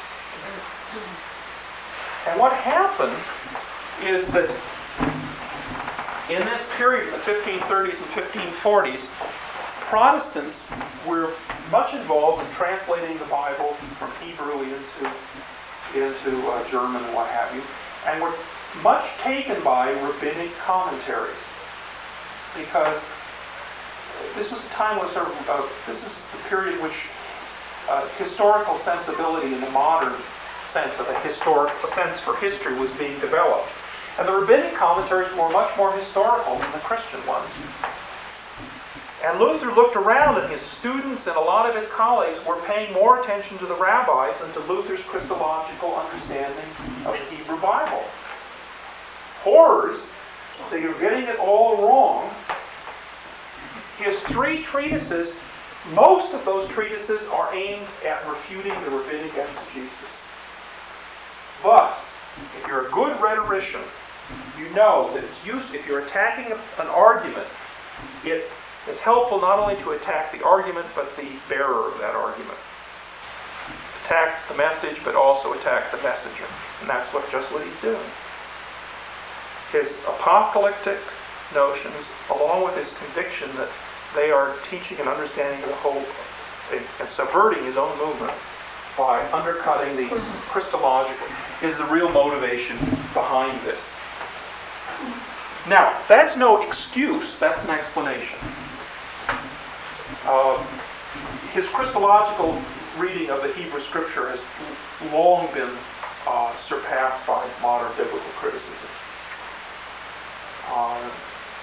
S1: And what happened is that in this period, in the fifteen thirties and fifteen forties, Protestants were much involved in translating the Bible from Hebrew into, into uh, German and what have you, and were much taken by rabbinic commentaries, because this was a time when sort of, uh, this is the period in which uh, historical sensibility in the modern sense of a historic a sense for history was being developed. And the rabbinic commentaries were much more historical than the Christian ones. And Luther looked around, and his students and a lot of his colleagues were paying more attention to the rabbis than to Luther's Christological understanding of the Hebrew Bible. Horrors So you're getting it all wrong. His three treatises, most of those treatises are aimed at refuting the rabbinic exegesis. But if you're a good rhetorician, you know that it's use, if you're attacking a, an argument, it is helpful not only to attack the argument, but the bearer of that argument. Attack the message, but also attack the messenger. And that's what just what he's doing. His apocalyptic notions, along with his conviction that they are teaching and understanding the whole and, and subverting his own movement by undercutting the Christological, is the real motivation behind this. Now, that's no excuse, that's an explanation. Uh, his Christological reading of the Hebrew Scripture has long been uh, surpassed by modern biblical criticism. Uh,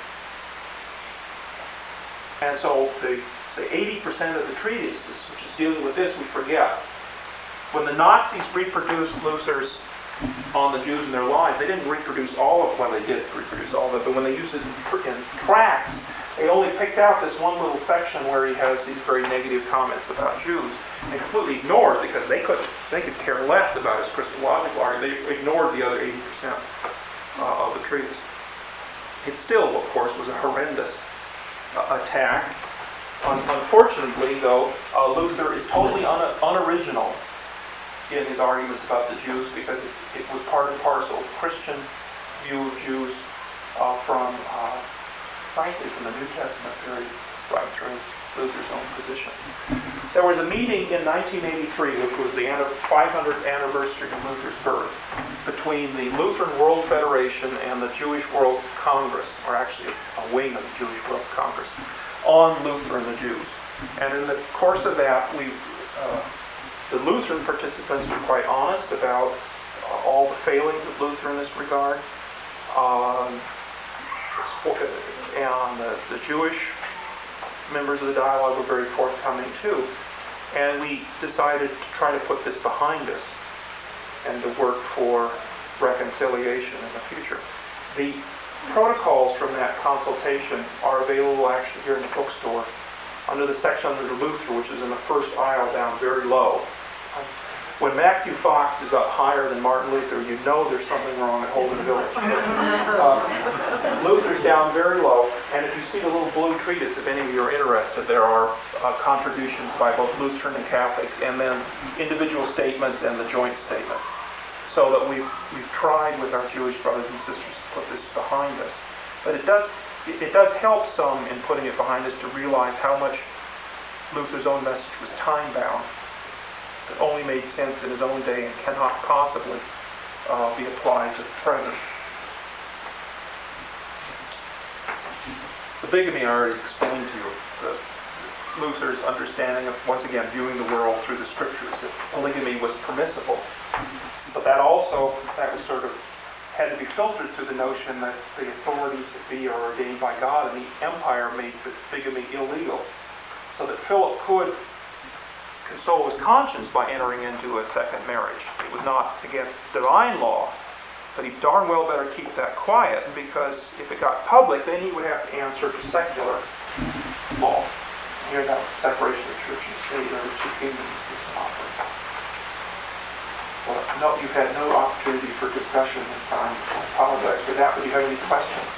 S1: and so, the, say, eighty percent of the treatises, which is dealing with this, we forget. When the Nazis reproduced Luther's On the Jews and Their Lives, they didn't reproduce all of, well, they did reproduce all of it, but when they used it in, tr- in tracts, they only picked out this one little section where he has these very negative comments about Jews, and completely ignored, because they could they could care less about his Christological argument. They ignored the other eighty percent uh, of the treatise. It still, of course, was a horrendous uh, attack. Un- unfortunately, though, uh, Luther is totally un- unoriginal in his arguments about the Jews, because it was part and parcel of Christian view of Jews uh, from, uh, frankly, from the New Testament period right through Luther's own position. There was a meeting in nineteen eighty-three, which was the five hundredth anniversary of Luther's birth, between the Lutheran World Federation and the Jewish World Congress, or actually a wing of the Jewish World Congress, on Luther and the Jews. And in the course of that, we uh, the Lutheran participants were quite honest about uh, all the failings of Luther in this regard. Um, and the, the Jewish members of the dialogue were very forthcoming too. And we decided to try to put this behind us and to work for reconciliation in the future. The protocols from that consultation are available actually here in the bookstore under the section under Luther, which is in the first aisle down very low. When Matthew Fox is up higher than Martin Luther, you know there's something wrong at Holden Village. Uh, Luther's down very low, and if you see the little blue treatise, if any of you are interested, there are uh, contributions by both Lutheran and Catholics, and then individual statements and the joint statement. So that we've we've tried with our Jewish brothers and sisters to put this behind us. But it does it, it does help some in putting it behind us to realize how much Luther's own message was time-bound. That only made sense in his own day and cannot possibly uh, be applied to the present. The bigamy I already explained to you. The, Luther's understanding of, once again, viewing the world through the Scriptures, that polygamy was permissible. But that also, that was sort of, had to be filtered through the notion that the authorities that be are ordained by God, and the empire made bigamy illegal. So that Philip could console his conscience by entering into a second marriage. It was not against divine law, but he darn well better keep that quiet, because if it got public, then he would have to answer to secular law. Here now, separation of church and state, or two kingdoms is offered. Well, no, you've had no opportunity for discussion this time. I apologize for that, but do you have any questions?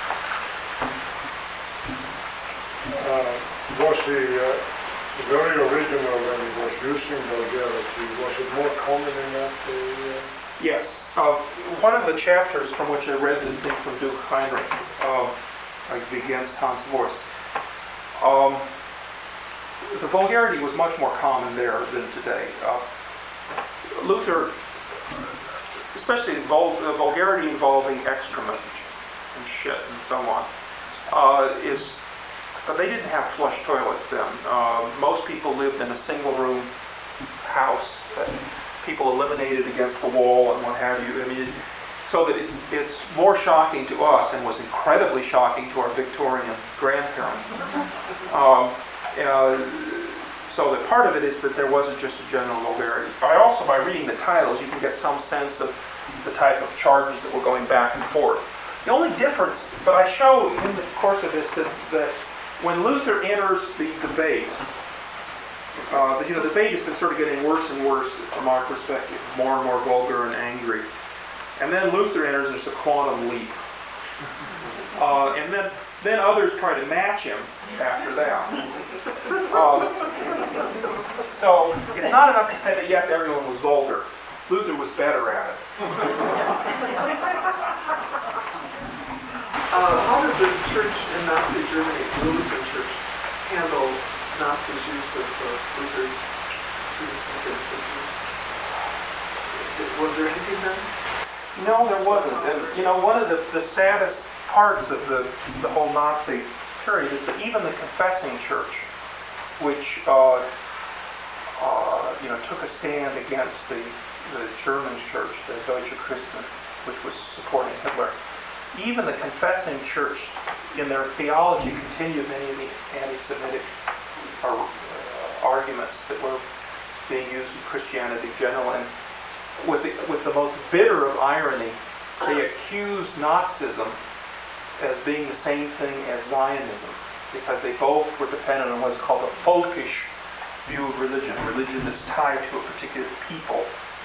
S5: Uh, was the uh, very original when it was used in vulgarity, was it more common in that day? Uh,
S1: Yes. Uh, one of the chapters from which I read this thing from Duke Heinrich, uh, against Hans Worst, um, the vulgarity was much more common there than today. Uh, Luther, especially vul- the vulgarity involving excrement and shit and so on, uh, is, but they didn't have flush toilets then. Uh, most people lived in a single room house that people eliminated against the wall and what have you. I mean, so that it's it's more shocking to us, and was incredibly shocking to our Victorian grandparents. Um, uh, so that part of it is that there wasn't just a general vulgarity. I also, by reading the titles, you can get some sense of the type of charges that were going back and forth. The only difference, but I show in the course of this that, that when Luther enters the debate, uh, the, you know, the debate has been sort of getting worse and worse from our perspective, more and more vulgar and angry. And then Luther enters, there's a quantum leap. Uh, and then, then others try to match him after that. Um, so it's not enough to say that, yes, everyone was vulgar. Luther was better at it.
S6: Uh, how did the church in Nazi Germany, the Lutheran Church, handle Nazis' use of uh, Luther's treatise against the Jews? Was there anything then?
S1: No, there wasn't. And, you know, one of the, the saddest parts of the, the whole Nazi period is that even the confessing church, which, uh, uh, you know, took a stand against the, the German church, the Deutsche Christen, which was supporting Hitler, even the confessing church, in their theology, continued many of the anti-Semitic uh, arguments that were being used in Christianity in general. And with the, with the most bitter of irony, they accused Nazism as being the same thing as Zionism, because they both were dependent on what's called a folkish view of religion, religion that's tied to a particular people.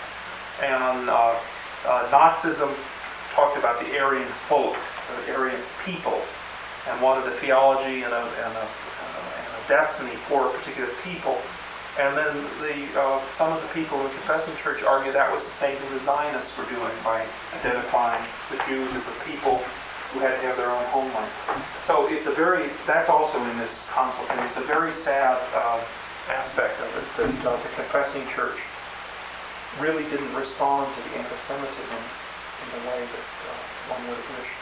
S1: And uh, uh, Nazism talked about the Aryan folk, the Aryan people, and wanted a theology and a, and a, and a destiny for a particular people. And then the uh, some of the people in the confessing church argue that was the same thing the Zionists were doing by identifying the Jews as a people who had to have their own homeland. So it's a very, that's also in this consult, and it's a very sad uh, aspect of it, that uh, the confessing church really didn't respond to the anti-Semitism in the way that uh, one would have wished.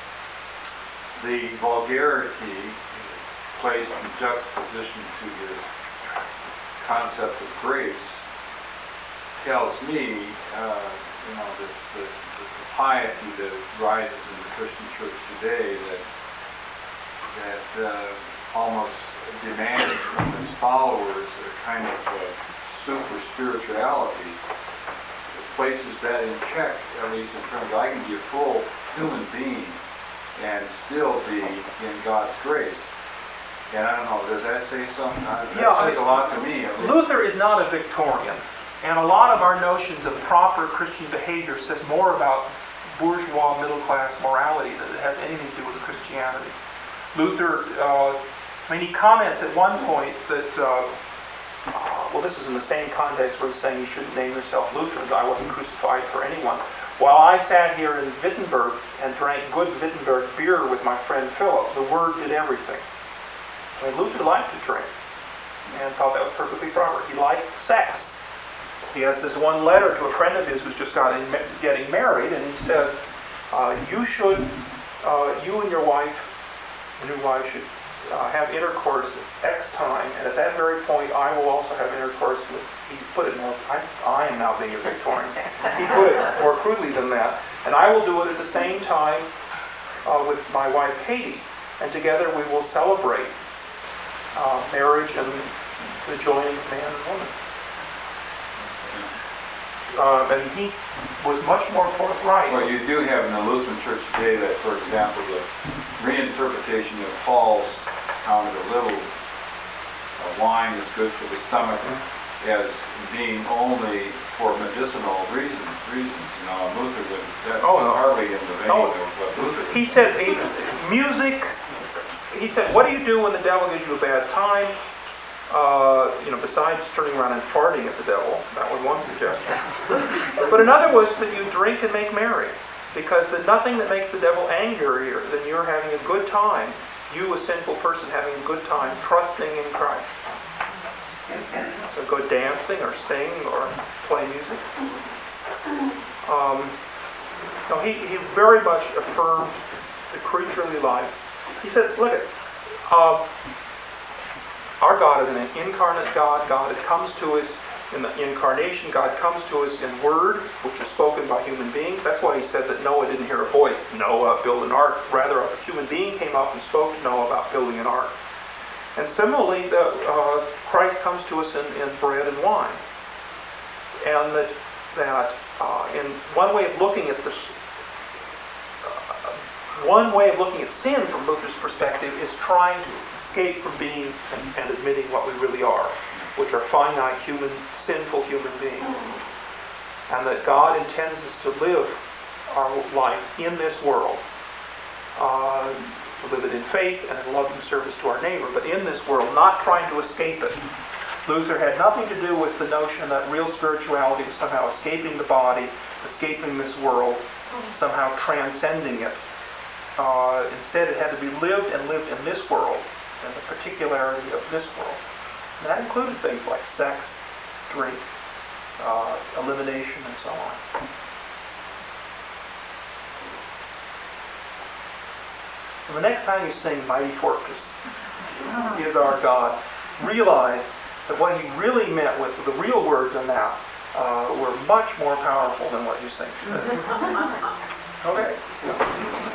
S7: The vulgarity placed in juxtaposition to his concept of grace tells me, uh, you know, this, the, the piety that rises in the Christian church today that that uh, almost demands from its followers a kind of uh, super spirituality. Places that in check, at least in terms of I can be a full human being and still be in God's grace. And I don't know, does that say something? That
S1: Yeah,
S7: says a lot to me. At least.
S1: Luther is not a Victorian, and a lot of our notions of proper Christian behavior says more about bourgeois middle-class morality than it has anything to do with Christianity. Luther, uh, I mean, he comments at one point that uh, Uh, well, this is in the same context where he's saying you shouldn't name yourself Lutheran. I wasn't crucified for anyone. While I sat here in Wittenberg and drank good Wittenberg beer with my friend Philip, the Word did everything. I mean, Luther liked to drink and thought that was perfectly proper. He liked sex. He has this one letter to a friend of his who's just got in, getting married, and he says, uh, you should, uh, you and your wife, your new wife, should Uh, have intercourse at X time, and at that very point, I will also have intercourse with. He put it more. I, I am now being a Victorian. He put it more crudely than that, and I will do it at the same time uh, with my wife Katie, and together we will celebrate uh, marriage and the joining of man and woman. Uh, and he was much more forthright.
S7: Well, you do have in the Lutheran Church today that, for example, the reinterpretation of Paul's account of a little uh, wine is good for the stomach as being only for medicinal reasons. Reasons, you know, Luther would that's
S1: Oh, no.
S7: hardly in the vein
S1: Oh.
S7: of what Luther.
S1: He said, eh, music. He said, what do you do when the devil gives you a bad time? Uh, you know, besides turning around and farting at the devil, that was one suggestion. But another was that you drink and make merry, because there's nothing that makes the devil angrier than you're having a good time, you, a sinful person, having a good time, trusting in Christ. So go dancing or sing or play music. Um, no, he, he very much affirmed the creaturely life. He said, look at uh, our God is an incarnate God. God comes to us in the incarnation. God comes to us in word, which is spoken by human beings. That's why he said that Noah didn't hear a voice. Noah, build an ark. Rather, a human being came up and spoke to Noah about building an ark. And similarly, the, uh, Christ comes to us in, in bread and wine. And that, that uh, in one way of looking at this, uh, one way of looking at sin from Luther's perspective is trying to escape from being and, and admitting what we really are, which are finite human, sinful human beings. And that God intends us to live our life in this world, uh, to live it in faith and in loving service to our neighbor, but in this world, not trying to escape it. Luther had nothing to do with the notion that real spirituality was somehow escaping the body, escaping this world, somehow transcending it. Uh, instead, it had to be lived and lived in this world, and the particularity of this world. And that included things like sex, drink, uh, elimination, and so on. And the next time you sing Mighty Fortress is our God, realize that what he really meant with the real words in that uh, were much more powerful than what you sing today. Okay.